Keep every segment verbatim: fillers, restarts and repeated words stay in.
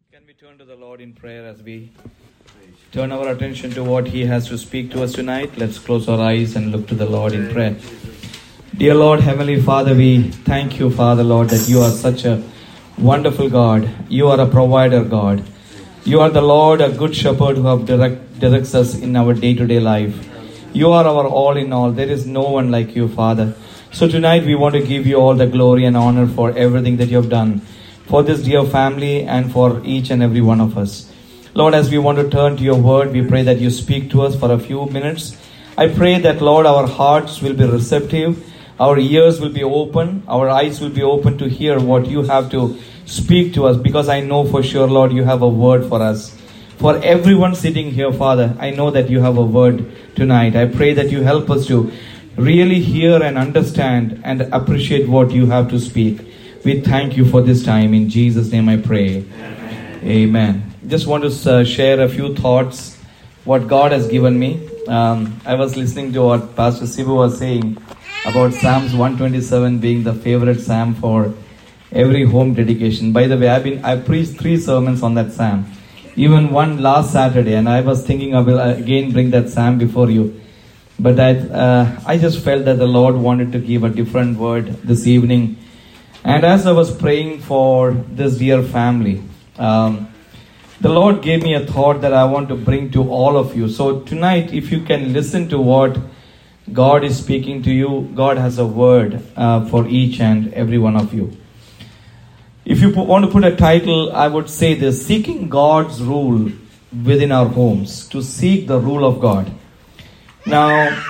Can we turn to the Lord in prayer as we turn our attention to what He has to speak to us tonight? Let's close our eyes and look to the Lord in prayer. Dear Lord, Heavenly Father, we thank you, Father, Lord, that you are such a wonderful God. You are a provider, God. You are the Lord, a good shepherd who have direct, directs us in our day-to-day life. You are our all in all. There is no one like you, Father. So tonight we want to give you all the glory and honor for everything that you have done for this dear family and for each and every one of us. Lord, as we want to turn to your word, we pray that you speak to us for a few minutes. I pray that, Lord, our hearts will be receptive, our ears will be open, our eyes will be open to hear what you have to speak to us, because I know for sure, Lord, you have a word for us. For everyone sitting here, Father, I know that you have a word tonight. I pray that you help us to really hear and understand and appreciate what you have to speak. We thank you for this time. In Jesus' name I pray. Amen. Amen. Just want to uh, share a few thoughts, what God has given me. Um, I was listening to what Pastor Sibu was saying about Psalms one twenty-seven being the favorite psalm for every home dedication. By the way, I've been I preached three sermons on that psalm. Even one last Saturday, and I was thinking I will again bring that psalm before you. But I, uh, I just felt that the Lord wanted to give a different word this evening. And as I was praying for this dear family, um, the Lord gave me a thought that I want to bring to all of you. So tonight, if you can listen to what God is speaking to you, God has a word uh, for each and every one of you. If you want to put a title, I would say this: seeking God's rule within our homes, to seek the rule of God. Now,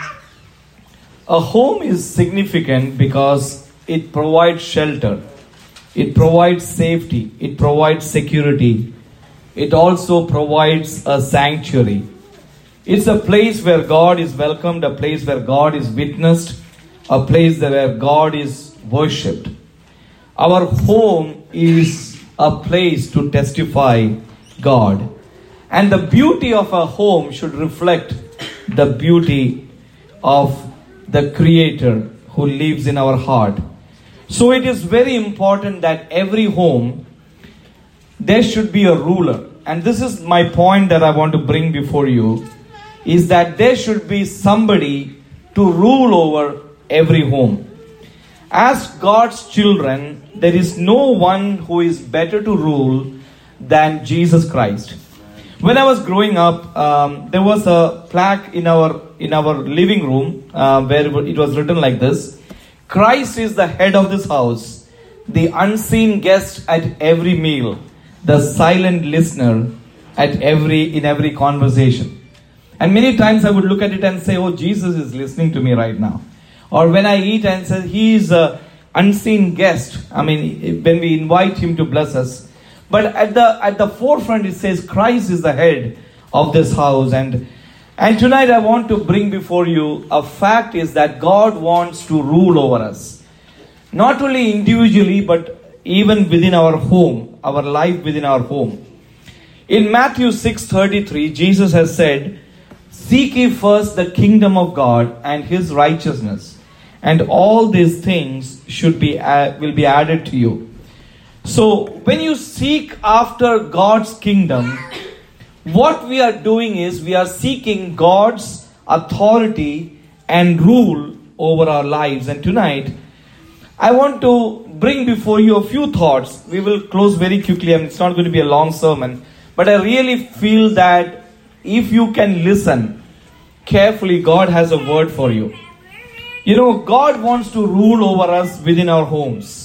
a home is significant because it provides shelter, it provides safety, it provides security, it also provides a sanctuary. It's a place where God is welcomed, a place where God is witnessed, a place where God is worshipped. Our home is a place to testify God. And the beauty of a home should reflect the beauty of the Creator who lives in our heart. So it is very important that every home, there should be a ruler. And this is my point that I want to bring before you, is that there should be somebody to rule over every home. As God's children, there is no one who is better to rule than Jesus Christ. When I was growing up, um, there was a plaque in our in our living room uh, where it was written like this: Christ is the head of this house, the unseen guest at every meal, the silent listener at every in every conversation. And many times I would look at it and say, oh, Jesus is listening to me right now. Or when I eat and say, he is an unseen guest. I mean, when we invite him to bless us. But at the at the forefront it says Christ is the head of this house. And, and tonight I want to bring before you a fact is that God wants to rule over us. Not only individually, but even within our home, our life within our home. In Matthew six thirty-three, Jesus has said, seek ye first the kingdom of God and his righteousness, and all these things should be uh, will be added to you. So when you seek after God's kingdom, what we are doing is we are seeking God's authority and rule over our lives. And tonight, I want to bring before you a few thoughts. We will close very quickly, and it's not going to be a long sermon. But I really feel that if you can listen carefully, God has a word for you. You know, God wants to rule over us within our homes.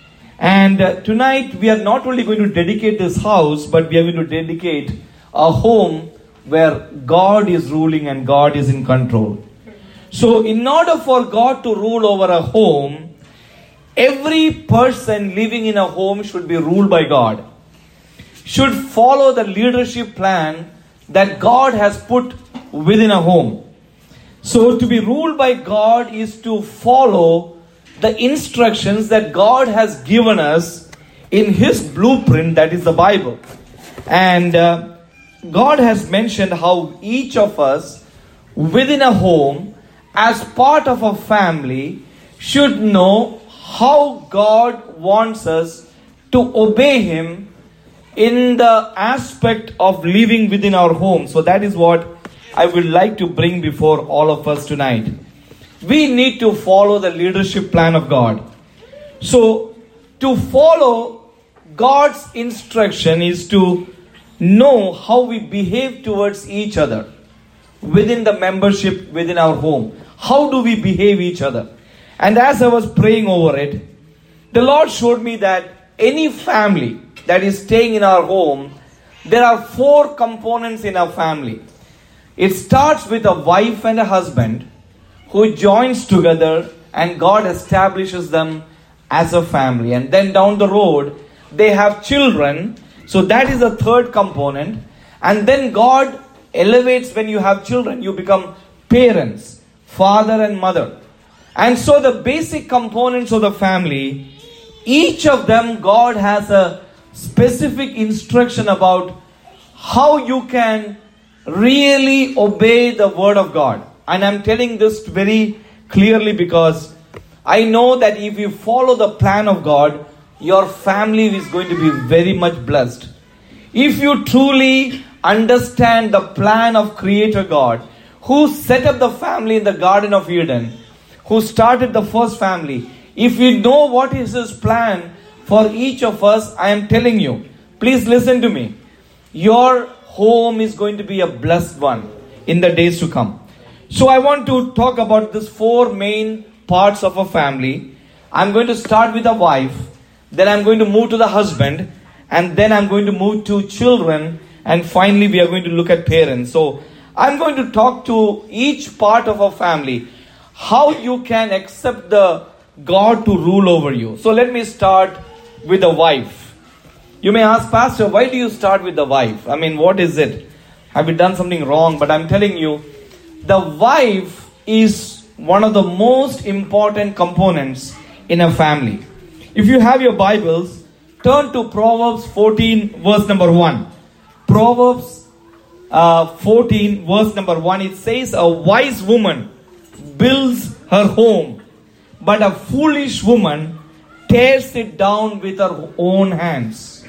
And uh, tonight we are not only going to dedicate this house, but we are going to dedicate a home where God is ruling and God is in control. So in order for God to rule over a home, every person living in a home should be ruled by God, should follow the leadership plan that God has put within a home. So to be ruled by God is to follow the instructions that God has given us in his blueprint, that is the Bible. And uh, God has mentioned how each of us within a home, as part of a family, should know how God wants us to obey him in the aspect of living within our home. So that is what I would like to bring before all of us tonight. We need to follow the leadership plan of God. So to follow God's instruction is to know how we behave towards each other within the membership within our home. How do we behave each other? And as I was praying over it, the Lord showed me that any family that is staying in our home, there are four components in our family. It starts with a wife and a husband who joins together, and God establishes them as a family. And then down the road, they have children. So that is the third component. And then God elevates when you have children. You become parents, father and mother. And so the basic components of the family, each of them, God has a specific instruction about how you can really obey the word of God. And I'm telling this very clearly because I know that if you follow the plan of God, your family is going to be very much blessed. If you truly understand the plan of Creator God, who set up the family in the Garden of Eden, who started the first family, if you know what is His plan for each of us, I am telling you, please listen to me. Your home is going to be a blessed one in the days to come. So I want to talk about these four main parts of a family. I'm going to start with a wife, then I'm going to move to the husband, and then I'm going to move to children, and finally we are going to look at parents. So I'm going to talk to each part of a family, how you can accept the God to rule over you. So let me start with the wife. You may ask, Pastor, why do you start with the wife? I mean, what is it? Have you done something wrong? But I'm telling you, the wife is one of the most important components in a family. If you have your Bibles, turn to Proverbs fourteen, verse number one. Proverbs uh, fourteen, verse number one. It says, a wise woman builds her home, but a foolish woman tears it down with her own hands.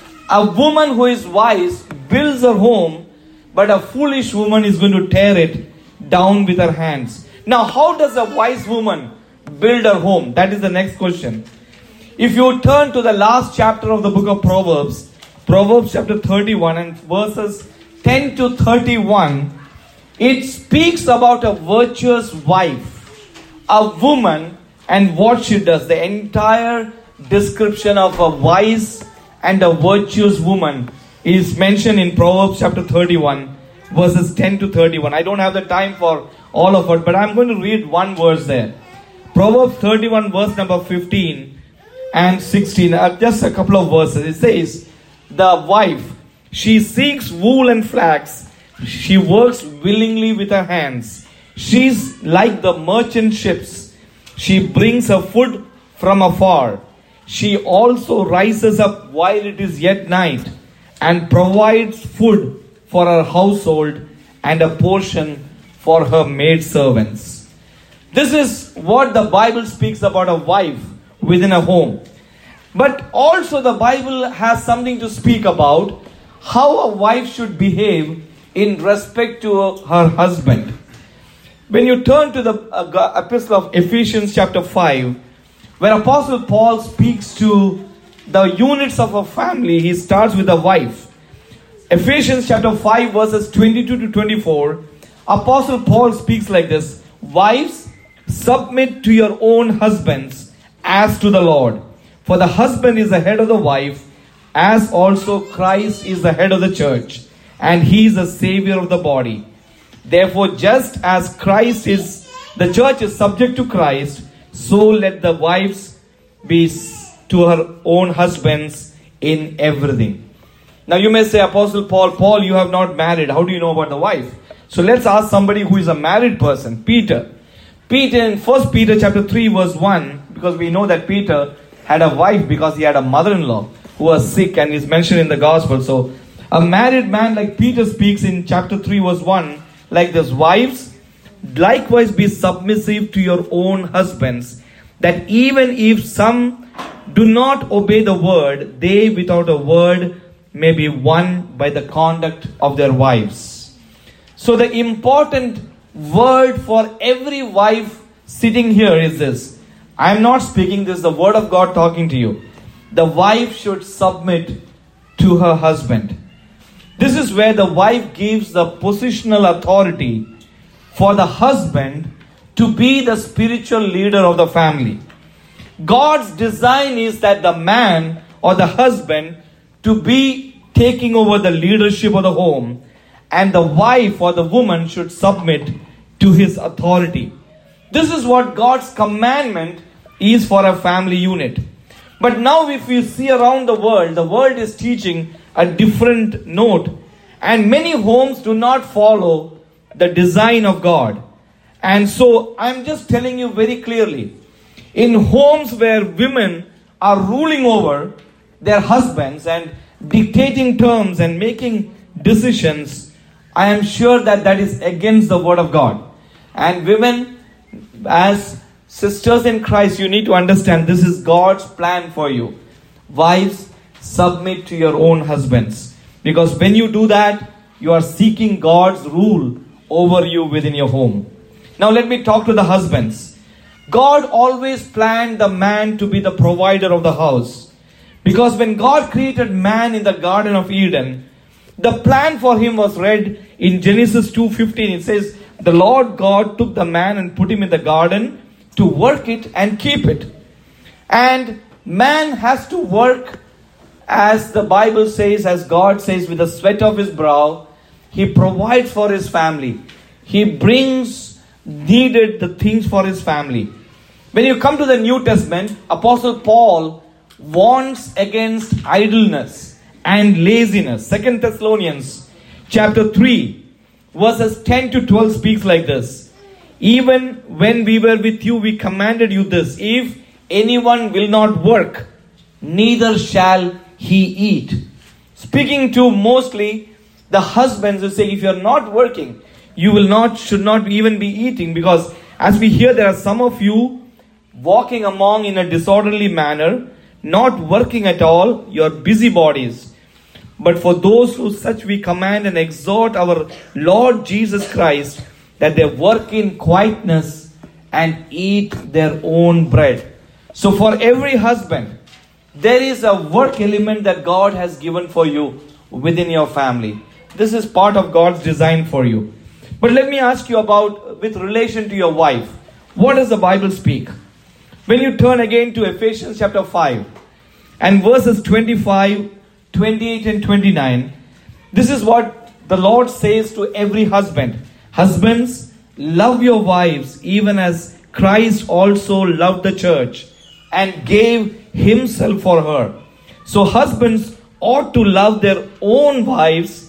A woman who is wise builds her home, but a foolish woman is going to tear it down with her hands. Now, how does a wise woman build her home? That is the next question. If you turn to the last chapter of the book of Proverbs, Proverbs chapter thirty-one and verses ten to thirty-one, it speaks about a virtuous wife, a woman, and what she does. The entire description of a wise and a virtuous woman is mentioned in Proverbs chapter thirty-one, verses ten to thirty-one. I don't have the time for all of it, but I'm going to read one verse there. Proverbs thirty-one, verse number fifteen and sixteen. Uh, just a couple of verses. It says, the wife, she seeks wool and flax. She works willingly with her hands. She's like the merchant ships. She brings her food from afar. She also rises up while it is yet night and provides food for her household and a portion for her maidservants. This is what the Bible speaks about a wife within a home. But also the Bible has something to speak about how a wife should behave in respect to her husband. When you turn to the uh, epistle of Ephesians chapter five, where Apostle Paul speaks to the units of a family, he starts with a wife. Ephesians chapter five, verses twenty-two to twenty-four, Apostle Paul speaks like this: wives, submit to your own husbands as to the Lord. For the husband is the head of the wife, as also Christ is the head of the church, and he is the savior of the body. Therefore, just as Christ is, the church is subject to Christ, so let the wives be to her own husbands in everything. Now you may say, Apostle Paul, Paul, you have not married. How do you know about the wife? So let's ask somebody who is a married person. Peter. Peter in First Peter chapter three, verse one, because we know that Peter had a wife because he had a mother-in-law who was sick and is mentioned in the gospel. So a married man like Peter speaks in chapter three, verse one, like this: wives, likewise be submissive to your own husbands, that even if some do not obey the word, they without a word may be won by the conduct of their wives. So the important word for every wife sitting here is this. I am not speaking this, the word of God talking to you. The wife should submit to her husband. This is where the wife gives the positional authority for the husband to be the spiritual leader of the family. God's design is that the man or the husband to be taking over the leadership of the home, and the wife or the woman should submit to his authority. This is what God's commandment is for a family unit. But now if we see around the world, the world is teaching a different note, and many homes do not follow the design of God. And so I'm just telling you very clearly, in homes where women are ruling over their husbands and dictating terms and making decisions, I am sure that that is against the word of God. And women, as sisters in Christ, you need to understand this is God's plan for you. Wives, submit to your own husbands. Because when you do that, you are seeking God's rule over you within your home. Now let me talk to the husbands. God always planned the man to be the provider of the house. Because when God created man in the Garden of Eden, the plan for him was read in Genesis two fifteen. It says, the Lord God took the man and put him in the garden to work it and keep it. And man has to work, as the Bible says, as God says, with the sweat of his brow. He provides for his family. He brings needed the things for his family. When you come to the New Testament, Apostle Paul warns against idleness and laziness. Second Thessalonians chapter three verses ten to twelve speaks like this. Even when we were with you, we commanded you this: if anyone will not work, neither shall he eat. Speaking to mostly the husbands who say, if you are not working, you will not, should not even be eating. Because as we hear, there are some of you walking among in a disorderly manner, not working at all, your busybodies. But for those who such we command and exhort our Lord Jesus Christ, that they work in quietness and eat their own bread. So for every husband, there is a work element that God has given for you within your family. This is part of God's design for you. But let me ask you about, with relation to your wife, what does the Bible speak? When you turn again to Ephesians chapter five and verses twenty-five, twenty-eight and twenty-nine, this is what the Lord says to every husband. Husbands, love your wives even as Christ also loved the church and gave himself for her. So husbands ought to love their own wives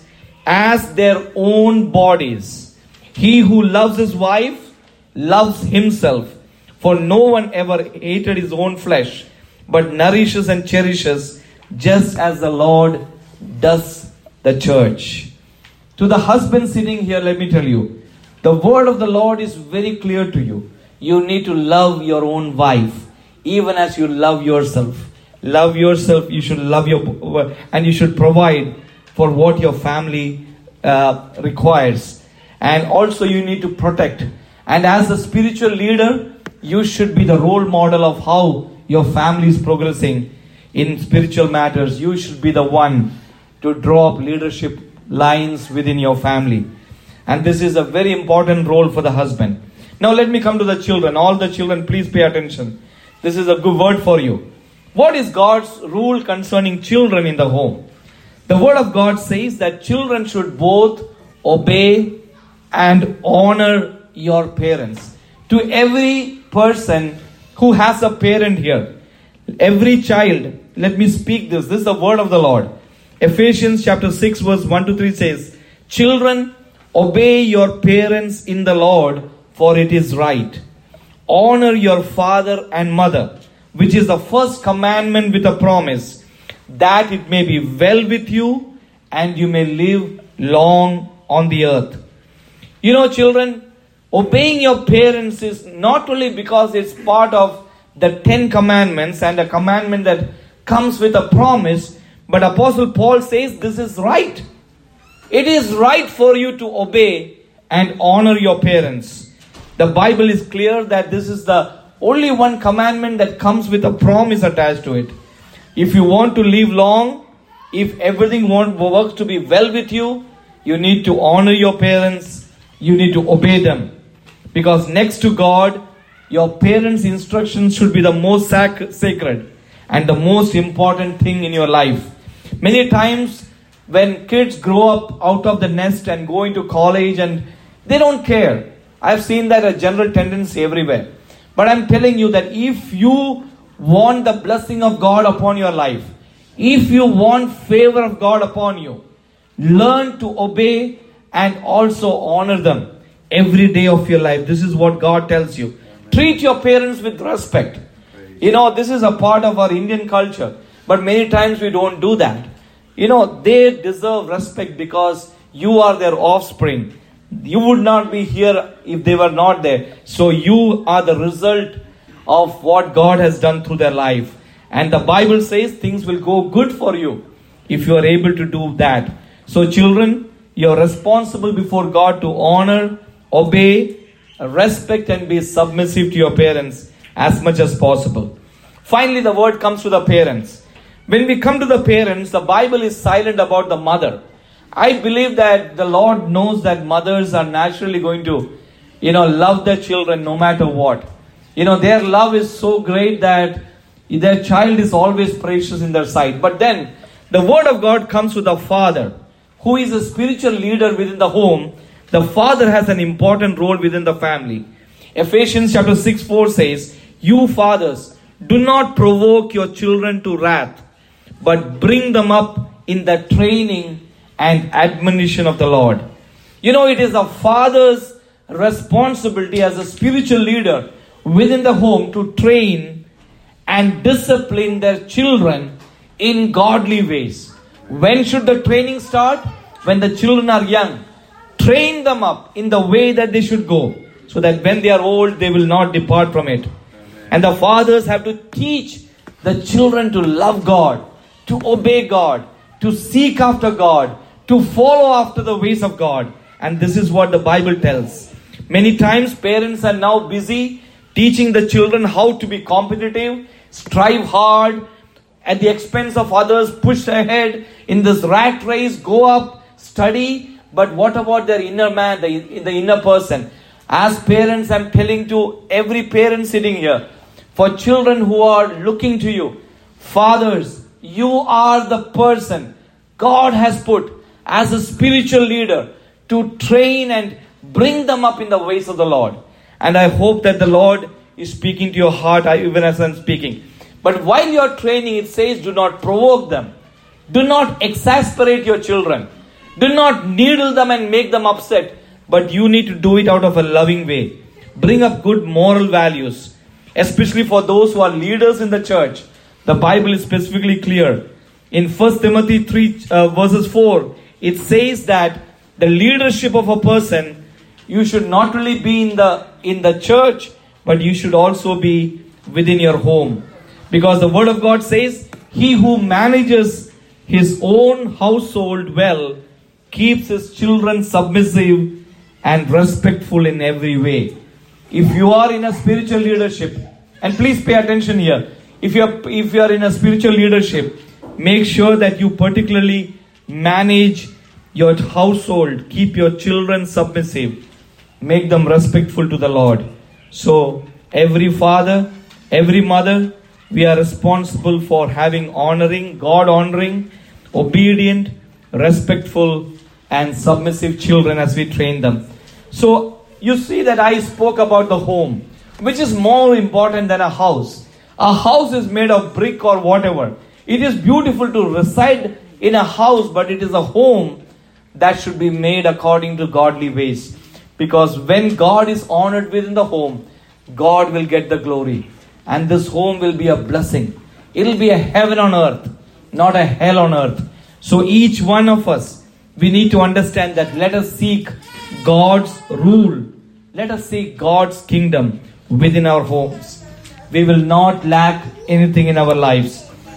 as their own bodies. He who loves his wife loves himself. For no one ever hated his own flesh, but nourishes and cherishes, just as the Lord does the church. To the husband sitting here, let me tell you, the word of the Lord is very clear to you. You need to love your own wife, even as you love yourself. Love yourself, you should love your, and you should provide for what your family uh, requires. And also you need to protect. And as a spiritual leader, you should be the role model of how your family is progressing in spiritual matters. You should be the one to draw up leadership lines within your family. And this is a very important role for the husband. Now let me come to the children. All the children, please pay attention. This is a good word for you. What is God's rule concerning children in the home? The word of God says that children should both obey and honor your parents. To every person who has a parent here, every child, let me speak this. This is the word of the Lord. Ephesians chapter six verse one to three says, children, obey your parents in the Lord, for it is right. Honor your father and mother, which is the first commandment with a promise, that it may be well with you and you may live long on the earth. You know, children, obeying your parents is not only because it's part of the Ten Commandments and a commandment that comes with a promise, But Apostle Paul says this is right. It is right for you to obey and honor your parents. The Bible is clear that this is the only one commandment that comes with a promise attached to it. If you want to live long, if everything want, works to be well with you, you need to honor your parents. You need to obey them. Because next to God, your parents' instructions should be the most sac- sacred and the most important thing in your life. Many times when kids grow up out of the nest and go into college and they don't care. I've seen that a general tendency everywhere. But I'm telling you that if you want the blessing of God upon your life, if you want favor of God upon you, learn to obey and also honor them every day of your life. This is what God tells you. Amen. Treat your parents with respect. Praise. You know, this is a part of our Indian culture. But many times we don't do that. You know, they deserve respect because you are their offspring. You would not be here if they were not there. So you are the result of what God has done through their life. And the Bible says things will go good for you if you are able to do that. So children, you are responsible before God to honor, obey, respect and be submissive to your parents as much as possible. Finally, the word comes to the parents. When we come to the parents, the Bible is silent about the mother. I believe that the Lord knows that mothers are naturally going to, you know, love their children no matter what. You know, their love is so great that their child is always precious in their sight. But then, the word of God comes to the father, who is a spiritual leader within the home. The father has an important role within the family. Ephesians chapter six four says, "You fathers, do not provoke your children to wrath, but bring them up in the training and admonition of the Lord." You know, it is a father's responsibility as a spiritual leader within the home to train and discipline their children in godly ways. When should the training start? When the children are young. Train them up in the way that they should go, so that when they are old, they will not depart from it. Amen. And the fathers have to teach the children to love God, to obey God, to seek after God, to follow after the ways of God. And this is what the Bible tells. Many times parents are now busy teaching the children how to be competitive, strive hard, at the expense of others, push ahead in this rat race, go up, study. But what about their inner man, the, the inner person? As parents, I'm telling to every parent sitting here, for children who are looking to you, fathers, you are the person God has put as a spiritual leader to train and bring them up in the ways of the Lord. And I hope that the Lord is speaking to your heart even as I'm speaking. But while you are training, it says, do not provoke them. Do not exasperate your children. Do not needle them and make them upset. But you need to do it out of a loving way. Bring up good moral values. Especially for those who are leaders in the church. The Bible is specifically clear. In First Timothy three uh, verses four, it says that the leadership of a person, you should not only be in the in the church, but you should also be within your home. Because the word of God says, he who manages his own household well keeps his children submissive and respectful in every way. If you are in a spiritual leadership, and please pay attention here, if you are if you are in a spiritual leadership, make sure that you particularly manage your household, keep your children submissive, make them respectful to the Lord. So every father, every mother, we are responsible for having honoring, God honoring, obedient, respectful and submissive children as we train them. So you see that I spoke about the home, which is more important than a house. A house is made of brick or whatever. It is beautiful to reside in a house, but it is a home that should be made according to godly ways. Because when God is honored within the home, God will get the glory. And this home will be a blessing. It will be a heaven on earth, not a hell on earth. So each one of us, we need to understand that let us seek God's rule. Let us seek God's kingdom within our homes. We will not lack anything in our lives.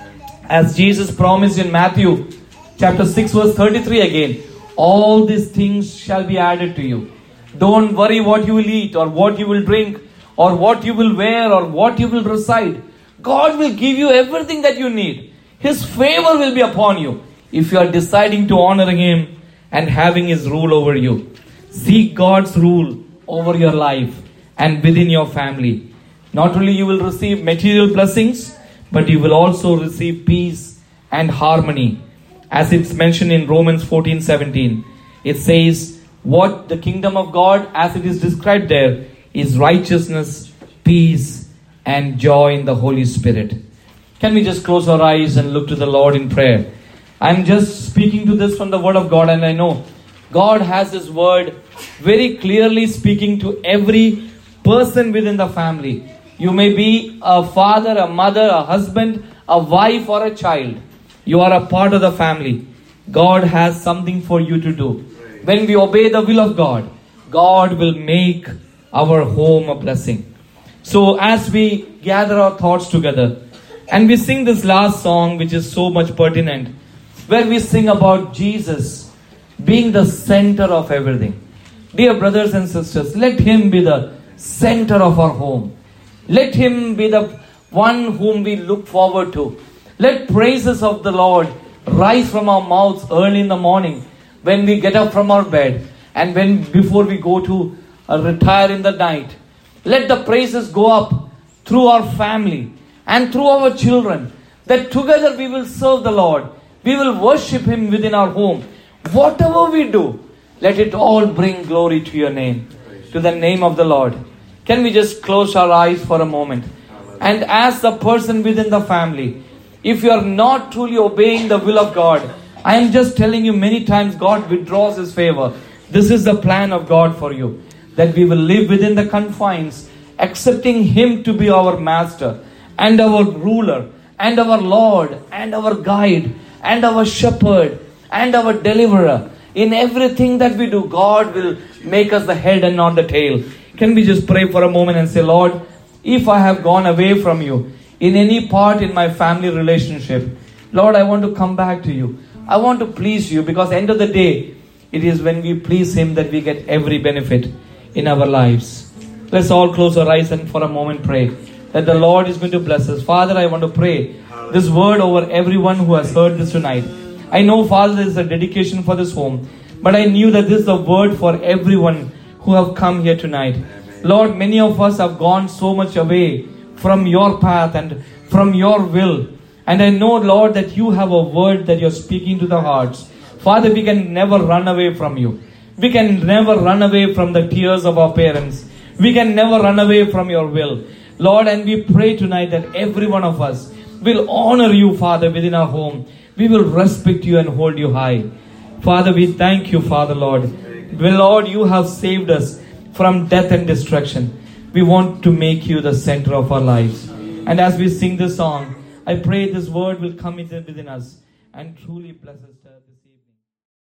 As Jesus promised in Matthew chapter six verse thirty-three again, all these things shall be added to you. Don't worry what you will eat or what you will drink or what you will wear or what you will reside. God will give you everything that you need. His favor will be upon you if you are deciding to honor Him and having His rule over you. Seek God's rule over your life and within your family. Not only you will receive material blessings, but you will also receive peace and harmony. As it's mentioned in Romans fourteen seventeen, it says, what the kingdom of God, as it is described there, is righteousness, peace, and joy in the Holy Spirit. Can we just close our eyes and look to the Lord in prayer? I'm just speaking to this from the Word of God, and I know God has His Word very clearly speaking to every person within the family. You may be a father, a mother, a husband, a wife, or a child. You are a part of the family. God has something for you to do. When we obey the will of God, God will make our home a blessing. So as we gather our thoughts together and we sing this last song, which is so much pertinent, where we sing about Jesus being the center of everything. Dear brothers and sisters, let Him be the center of our home. Let Him be the one whom we look forward to. Let praises of the Lord rise from our mouths early in the morning when we get up from our bed and when before we go to uh, retire in the night. Let the praises go up through our family and through our children, that together we will serve the Lord. We will worship Him within our home. Whatever we do, let it all bring glory to your name, to the name of the Lord. Can we just close our eyes for a moment? And as the person within the family, if you are not truly obeying the will of God, I am just telling you, many times God withdraws His favor. This is the plan of God for you, that we will live within the confines, accepting Him to be our master and our ruler and our Lord and our guide and our shepherd and our deliverer. In everything that we do, God will make us the head and not the tail. Can we just pray for a moment and say, Lord, if I have gone away from you in any part in my family relationship, Lord, I want to come back to you. I want to please you, because end of the day, it is when we please Him that we get every benefit in our lives. Let's all close our eyes and for a moment pray that the Lord is going to bless us. Father, I want to pray this word over everyone who has heard this tonight. I know, Father, there is a dedication for this home, but I knew that this is a word for everyone who have come here tonight. Lord, many of us have gone so much away from your path and from your will. And I know, Lord, that you have a word that you're speaking to the hearts. Father, we can never run away from you. We can never run away from the tears of our parents. We can never run away from your will. Lord, and we pray tonight that every one of us will honor you, Father, within our home. We will respect you and hold you high. Father, we thank you, Father, Lord. Well, Lord, you have saved us from death and destruction. We want to make you the center of our lives. And as we sing this song, I pray this word will come within us and truly bless us.